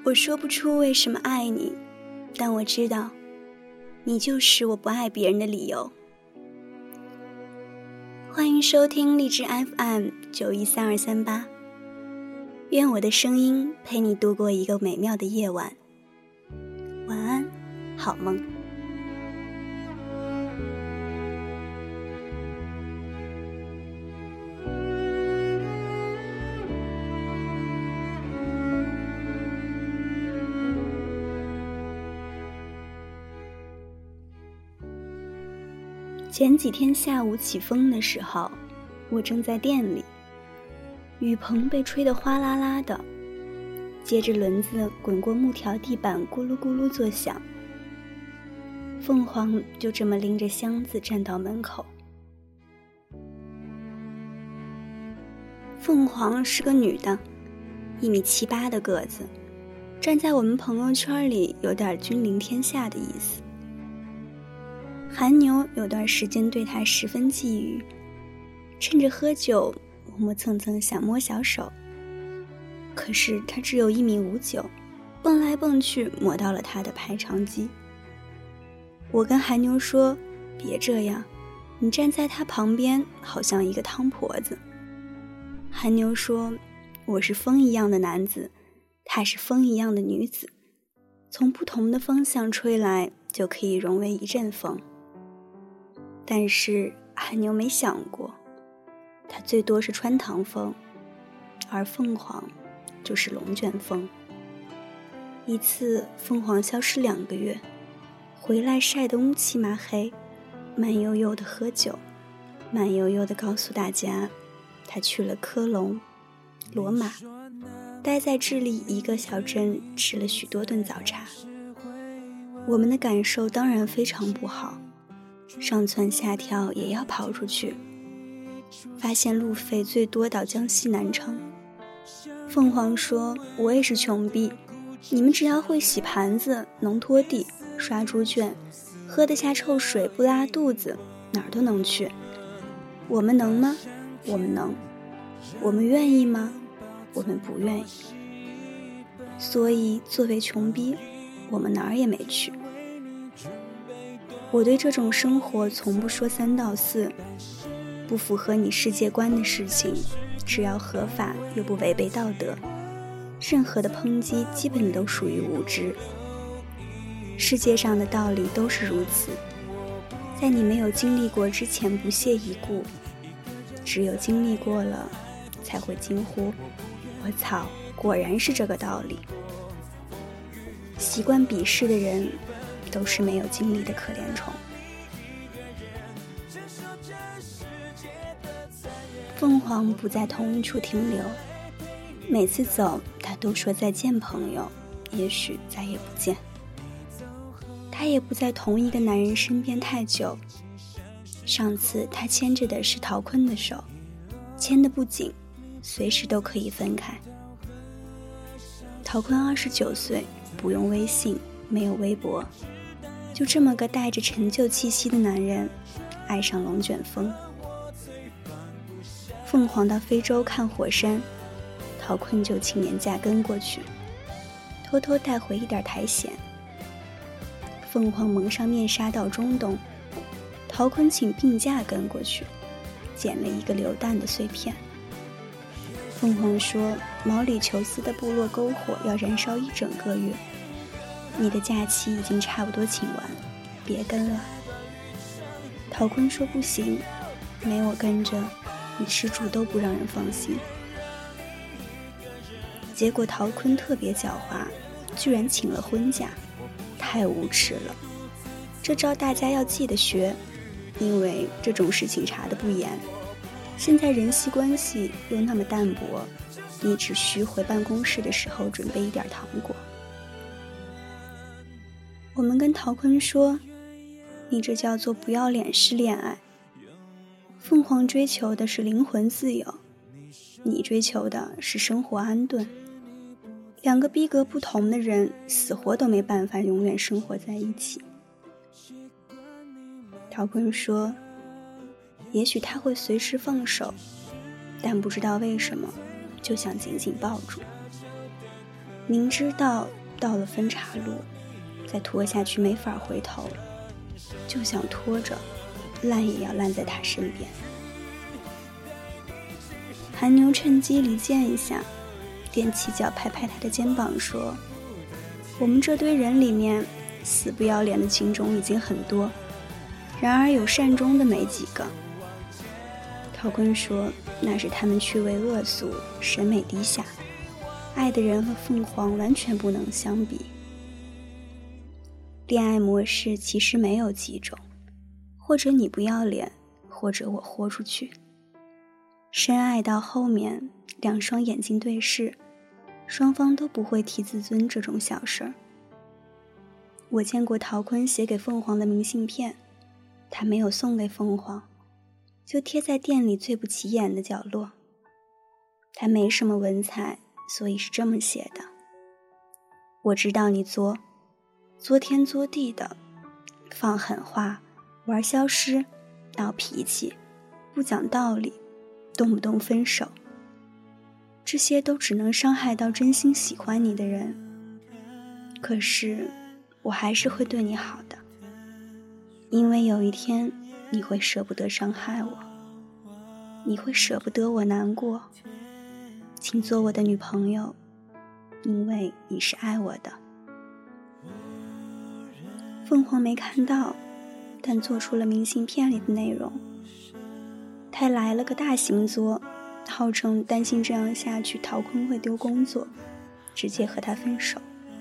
我说不出为什么爱你，但我知道，你就是我不爱别人的理由。欢迎收听荔枝 FM913238，愿我的声音陪你度过一个美妙的夜晚。晚安，好梦。前几天下午起风的时候，我正在店里，雨棚被吹得哗啦啦的，接着轮子滚过木条地板，咕噜咕噜作响。凤凰就这么拎着箱子站到门口。凤凰是个女的，1.78米的个子，站在我们朋友圈里有点君临天下的意思。韩牛有段时间对他十分觊觎，趁着喝酒磨磨蹭蹭想摸小手，可是他只有1.59米，蹦来蹦去摸到了他的排肠肌。我跟韩牛说，别这样，你站在他旁边好像一个汤婆子。韩牛说，我是风一样的男子，她是风一样的女子，从不同的方向吹来就可以融为一阵风。但是韩牛没想过，它最多是穿堂风，而凤凰就是龙卷风。一次凤凰消失2个月，回来晒得乌漆麻黑，慢悠悠地喝酒，慢悠悠地告诉大家他去了科隆、罗马，待在智利一个小镇吃了许多顿早茶。我们的感受当然非常不好，上蹿下跳也要跑出去，发现路费最多到江西南昌。凤凰说，我也是穷逼，你们只要会洗盘子，能拖地，刷猪圈，喝得下臭水不拉肚子，哪儿都能去。我们能吗？我们能。我们愿意吗？我们不愿意。所以作为穷逼，我们哪儿也没去。我对这种生活从不说3道4，不符合你世界观的事情，只要合法又不违背道德，任何的抨击基本都属于无知。世界上的道理都是如此，在你没有经历过之前不屑一顾，只有经历过了才会惊呼，我操，果然是这个道理。习惯鄙视的人都是没有经历的可怜虫。凤凰不在同一处停留，每次走他都说再见朋友，也许再也不见。他也不在同一个男人身边太久，上次他牵着的是陶坤的手，牵得不紧，随时都可以分开。陶坤29岁，不用微信，没有微博，就这么个带着陈旧气息的男人，爱上龙卷风。凤凰到非洲看火山，陶坤就请年假跟过去，偷偷带回一点苔藓。凤凰蒙上面纱到中东，陶坤请病假跟过去，捡了一个榴弹的碎片。凤凰说，毛里求斯的部落篝火要燃烧1整个月，你的假期已经差不多请完，别跟了。陶坤说不行，没我跟着，你吃住都不让人放心。结果陶坤特别狡猾，居然请了婚假，太无耻了。这招大家要记得学，因为这种事情查得不严。现在人际关系又那么淡薄，你只需回办公室的时候准备一点糖果。我们跟陶坤说，你这叫做不要脸式恋爱。凤凰追求的是灵魂自由，你追求的是生活安顿。2个逼格不同的人，死活都没办法永远生活在一起。陶坤说，也许他会随时放手，但不知道为什么就想紧紧抱住。 明知道到了分岔路，再拖下去没法回头了，就想拖着，烂也要烂在他身边。韩牛趁机离间一下，踮起脚拍拍他的肩膀说，我们这堆人里面死不要脸的情种已经很多，然而有善终的没几个。陶坤说，那是他们趣味恶俗，审美低下，爱的人和凤凰完全不能相比。恋爱模式其实没有几种，或者你不要脸，或者我豁出去。深爱到后面，两双眼睛对视，双方都不会提自尊这种小事儿。我见过陶坤写给凤凰的明信片，他没有送给凤凰，就贴在店里最不起眼的角落。他没什么文采，所以是这么写的：我知道你作天作地的，放狠话，玩消失，闹脾气，不讲道理，动不动分手，这些都只能伤害到真心喜欢你的人。可是我还是会对你好的，因为有一天你会舍不得伤害我，你会舍不得我难过。请做我的女朋友，因为你是爱我的。凤凰没看到，但做出了明信片里的内容。他来了个大型作，号称担心这样下去陶坤会丢工作，直接和他分手。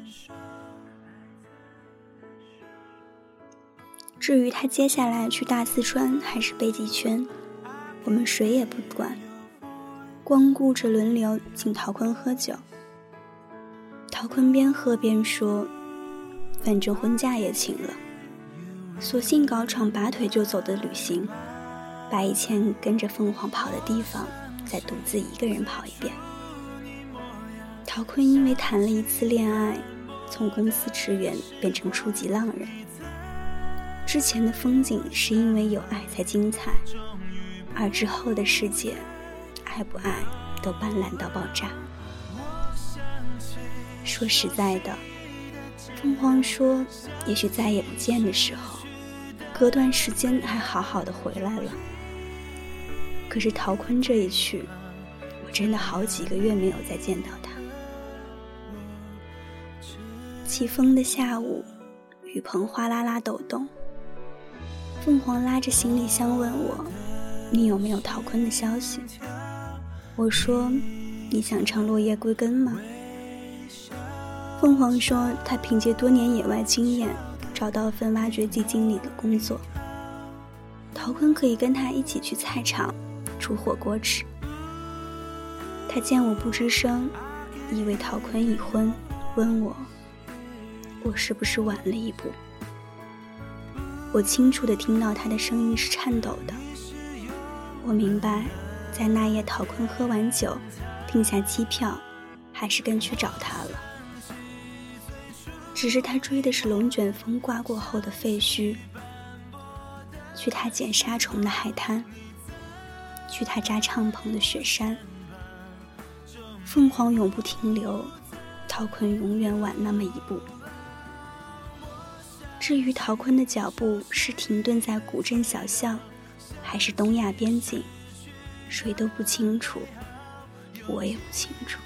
至于他接下来去大四川还是北极圈，我们谁也不管，光顾着轮流请陶坤喝酒。陶坤边喝边说，反正婚假也请了，索性搞场拔腿就走的旅行，把以前跟着凤凰跑的地方再独自一个人跑一遍。陶坤因为谈了一次恋爱，从公司职员变成初级浪人。之前的风景是因为有爱才精彩，而之后的世界，爱不爱都斑斓到爆炸。说实在的，凤凰说也许再也不见的时候，隔段时间还好好的回来了。可是陶坤这一去，我真的好几个月没有再见到他。起风的下午，雨棚哗啦啦抖动。凤凰拉着行李箱问我，你有没有陶坤的消息？我说，你想唱落叶归根吗？凤凰说，他凭借多年野外经验，找到份挖掘机经理的工作，陶坤可以跟他一起去菜场煮火锅吃。他见我不吱声，以为陶坤已婚，问我是不是晚了一步。我清楚地听到他的声音是颤抖的。我明白，在那夜陶坤喝完酒，订下机票，还是跟去找他了。只是他追的是龙卷风刮过后的废墟，去他捡沙虫的海滩，去他扎帐篷的雪山。凤凰永不停留，陶坤永远晚那么一步。至于陶坤的脚步是停顿在古镇小巷，还是东亚边境，谁都不清楚，我也不清楚。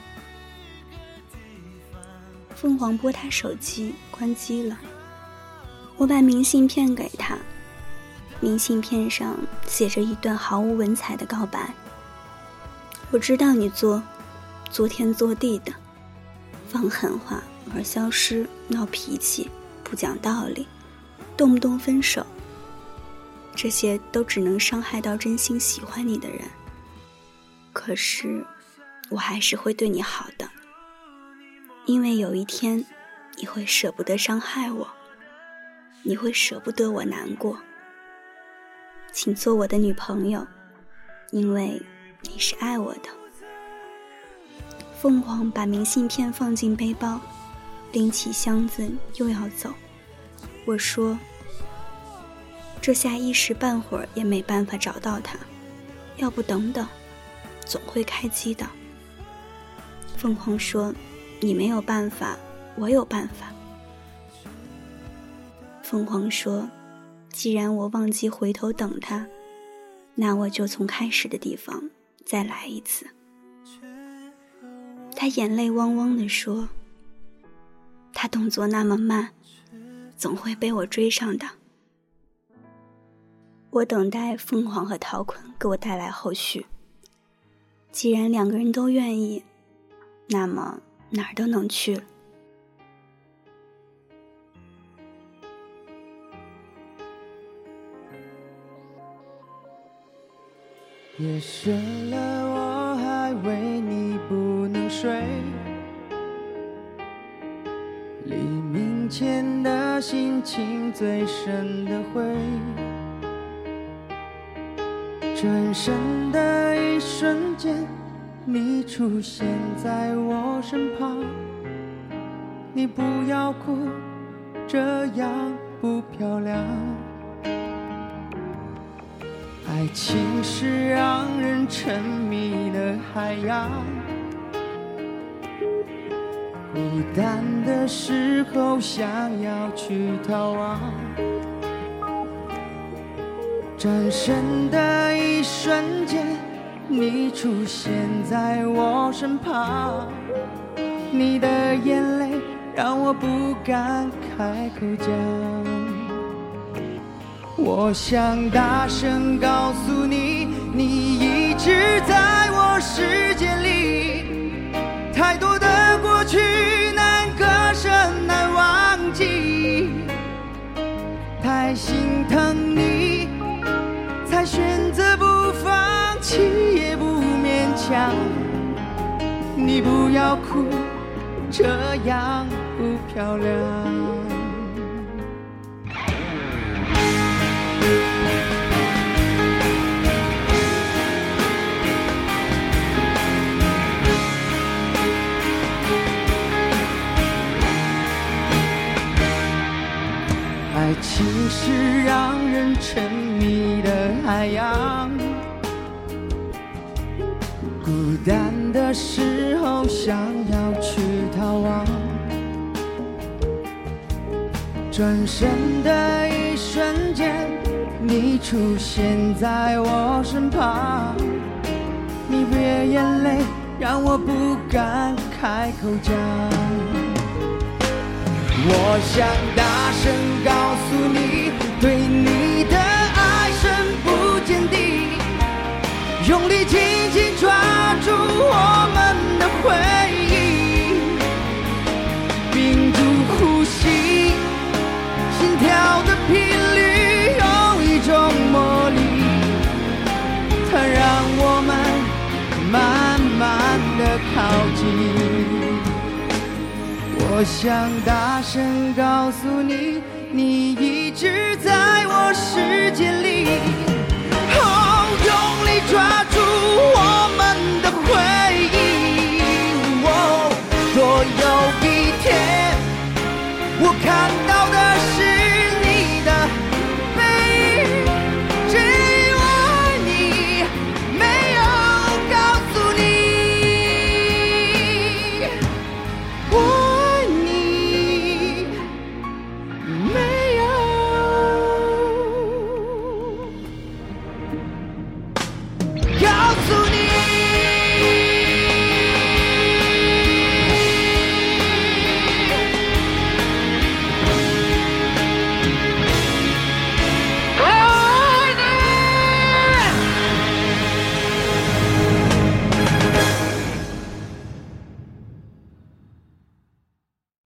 凤凰拨他手机，关机了。我把明信片给他，明信片上写着一段毫无文采的告白。我知道你作天作地的，放狠话，玩消失，闹脾气，不讲道理，动不动分手，这些都只能伤害到真心喜欢你的人。可是我还是会对你好的，因为有一天你会舍不得伤害我，你会舍不得我难过。请做我的女朋友，因为你是爱我的。凤凰把明信片放进背包，拎起箱子又要走。我说，这下一时半会儿也没办法找到他，要不等等，总会开机的。凤凰说， 你没有办法，我有办法。凤凰说，既然我忘记回头等他，那我就从开始的地方再来一次。他眼泪汪汪地说，他动作那么慢，总会被我追上的。我等待凤凰和陶坤给我带来后续。既然两个人都愿意，那么哪儿都能去了。 夜深了，我还为你不能睡。黎明前的心情最深的灰，转身的一瞬间，你出现在我身旁。你不要哭，这样不漂亮。爱情是让人沉迷的海洋，孤单的时候想要去逃亡，转身的一瞬间，你出现在我身旁。你的眼泪让我不敢开口讲，我想大声告诉你，你一直在我世界里，太多的过去难割舍难忘记，太心疼你，才选择不放弃也不勉强。你不要哭，这样不漂亮。爱情是让人沉迷的海洋，孤单的时候想要去逃亡，转身的一瞬间，你出现在我身旁。你别眼泪让我不敢开口讲，我想大声告诉你，对你的爱深不见底，用力紧紧抓住我们的回忆，屏住呼吸，心跳的频率有一种魔力，它让我们慢慢的靠近。我想大声告诉你，你一直在我世界里，用力抓住我们的回忆。若有一天我看